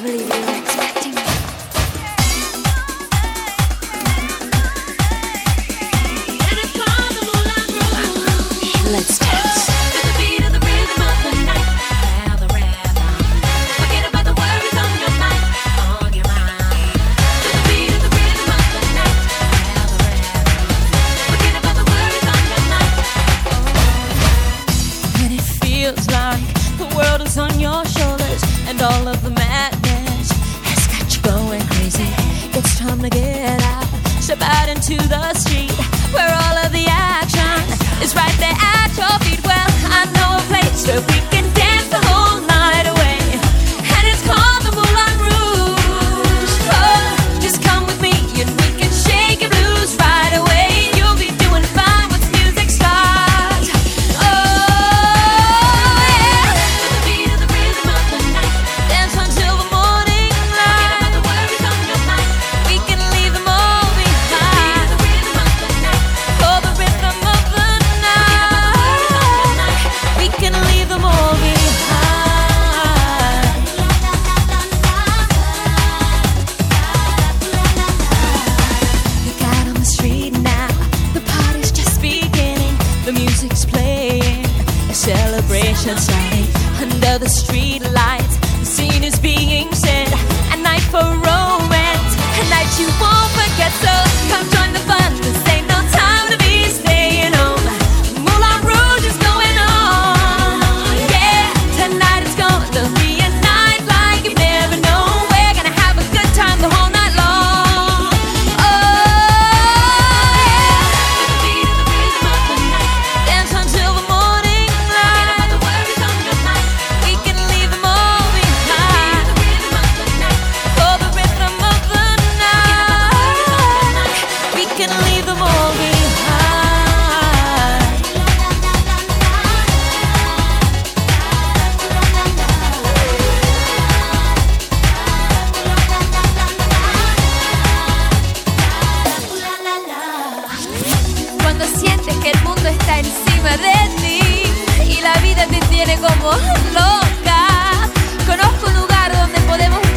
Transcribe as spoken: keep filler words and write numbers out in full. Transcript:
believe you were expecting me. Let's dance. Feels like the world is on your shoulders and all of the madness has got you going crazy. It's time to get out, step out into the street where all of the action is right there at your feet. Well, I know a place where we can dance the whole night away, and it's called the Moulin Rouge. Oh, just come with me and we can shake your blues right away. You'll be doing fine once music starts. Oh, celebration starting under the street lights. The scene is being set, a night for romance, a night you won't forget. So come join the fun, this ain't no time to be staying home. Moulin Rouge is going on, yeah. Tonight it's gonna be a night like you've never known. We're gonna have a good time the whole night long. Oh, yeah. Dance until the morning. Cuando sientes que el mundo está encima de ti y la vida te tiene como loca, conozco un lugar donde podemos